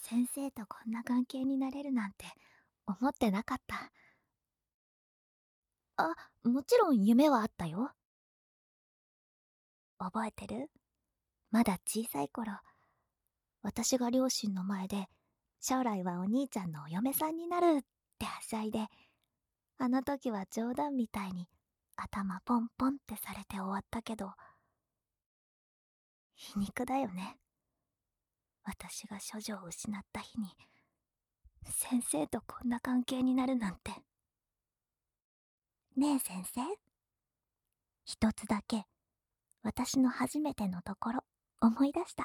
先生とこんな関係になれるなんて思ってなかった。あ、もちろん夢はあったよ。覚えてる？まだ小さい頃、私が両親の前で、将来はお兄ちゃんのお嫁さんになるってはしゃいで、あの時は冗談みたいに頭ポンポンってされて終わったけど、皮肉だよね。私が処女を失った日に、先生とこんな関係になるなんて。ねえ先生、一つだけ私の初めてのところ思い出した。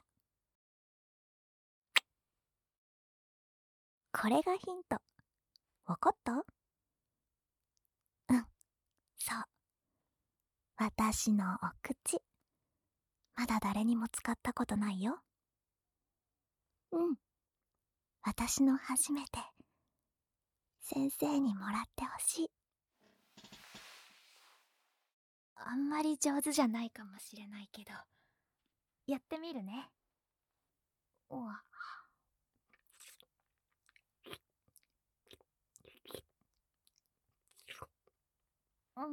これがヒント。わかった？うん、そう。私のお口。まだ誰にも使ったことないよ。うん。私の初めて。先生にもらってほしい。あんまり上手じゃないかもしれないけど、やってみるね。うわ。うん。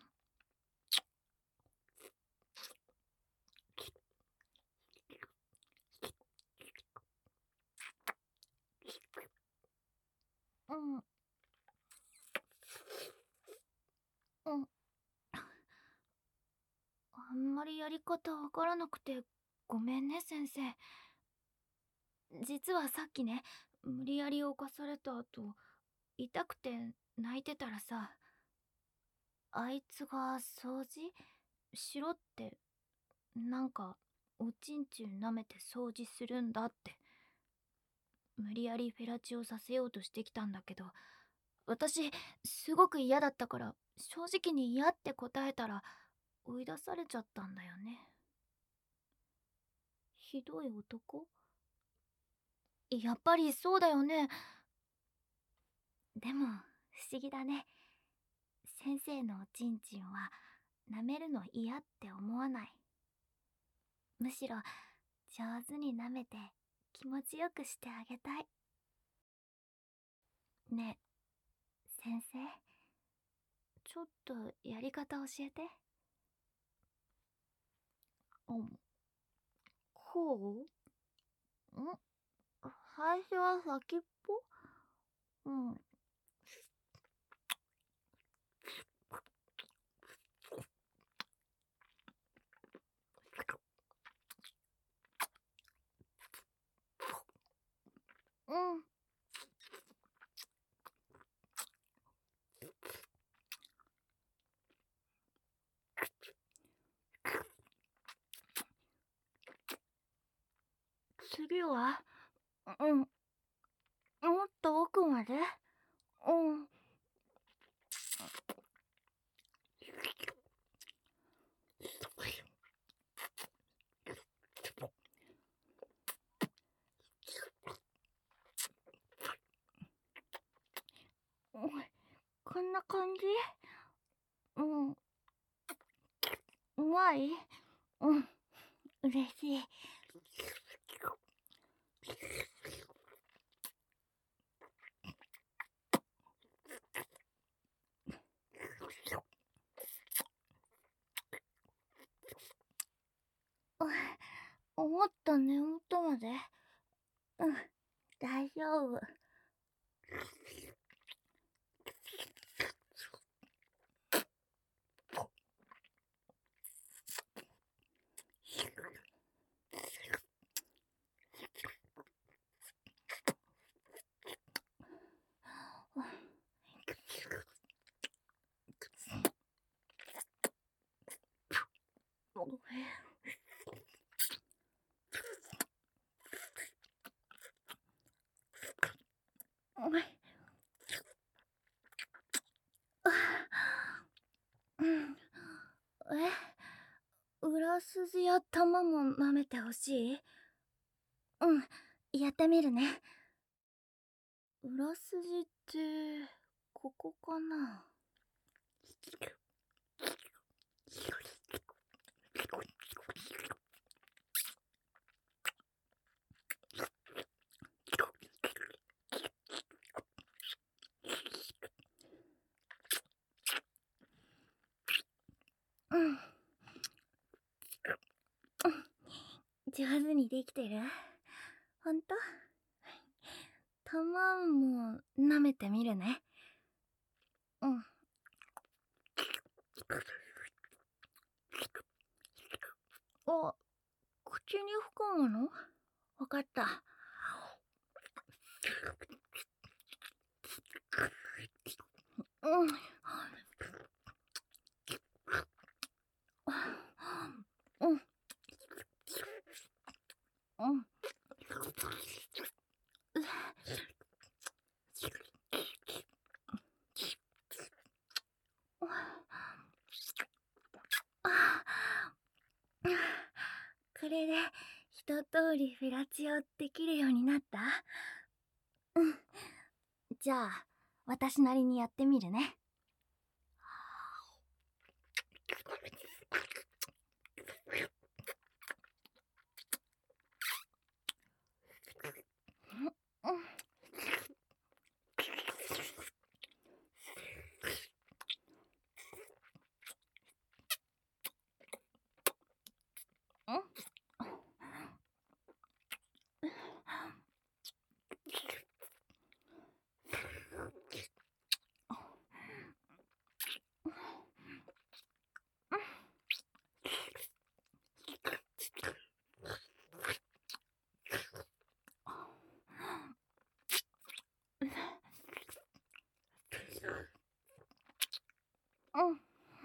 うん。うん。あんまりやり方わからなくてごめんね先生。実はさっきね、無理やり犯された後、痛くて泣いてたらさ、あいつが掃除しろって、なんかおちんちん舐めて掃除するんだって無理やりフェラチオさせようとしてきたんだけど、私すごく嫌だったから正直に嫌って答えたら追い出されちゃったんだよね。ひどい男？やっぱりそうだよね。でも不思議だね。先生のおちんちんは舐めるの嫌って思わない。むしろ上手に舐めて気持ちよくしてあげたい。ねえ先生、ちょっとやり方教えて。うん、こうん最初は先っぽ。うん。うん。次は、うん。もっと奥まで。うん。こんな感じ？うん。うまい？うん。嬉しい。思った根元まで。うん。大丈夫。うん。裏筋や玉も舐めてほしい？うん。やってみるね。裏筋って、ここかな？ 上手にできてる？ほんと？玉も舐めてみるね。うん。あ、口に含むの？わかった。うん。うん。うん。これで一通りフェラチオできるようになった？うん。じゃあ、私なりにやってみるね。うん。うん。うん。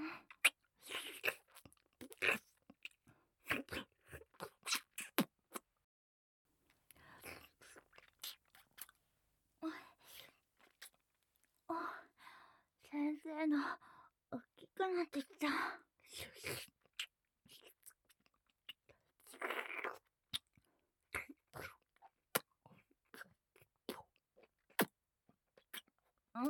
先生の大きくなってきた。うん。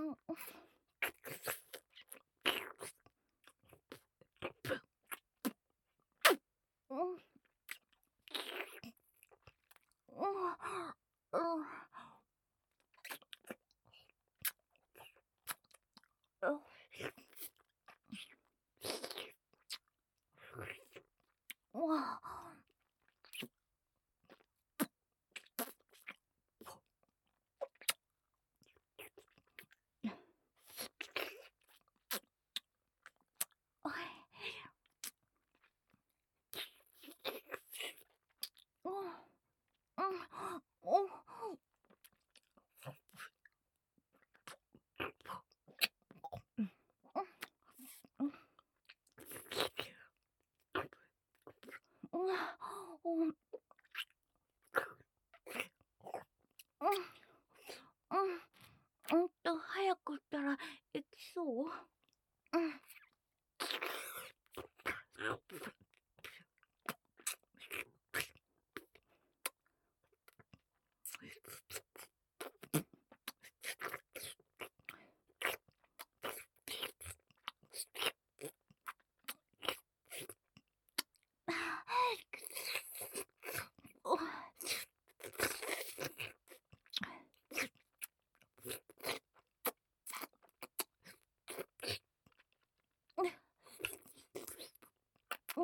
うん。うん。うん。うん。早くったらいきそう？うん。うん。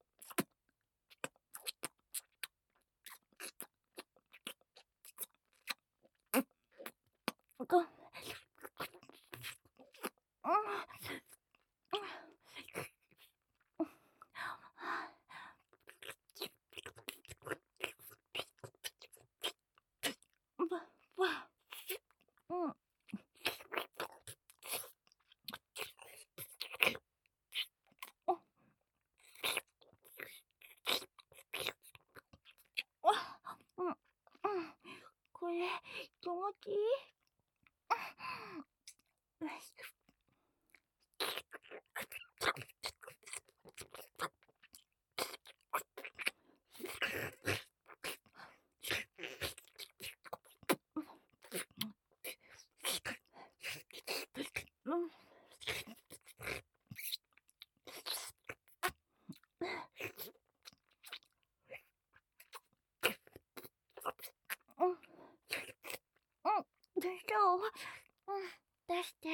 うん。うん。うん。これ気持ちいい？うん。うん。うん。でしょう？うん。出して。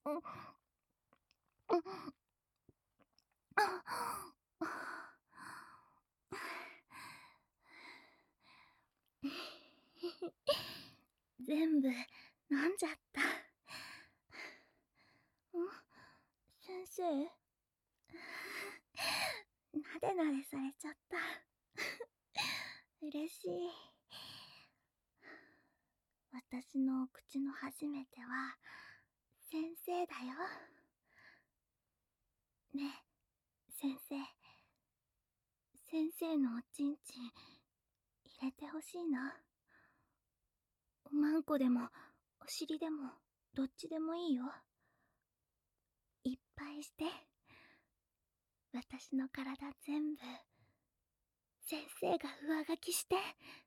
全部飲んじゃった。先生、なでなでされちゃった。嬉しい。私のお口の初めては先生だよ。ねえ、先生。先生のおちんちん入れてほしいな。おまんこでもお尻でもどっちでもいいよ。いっぱいして。私の体全部先生が上書きして。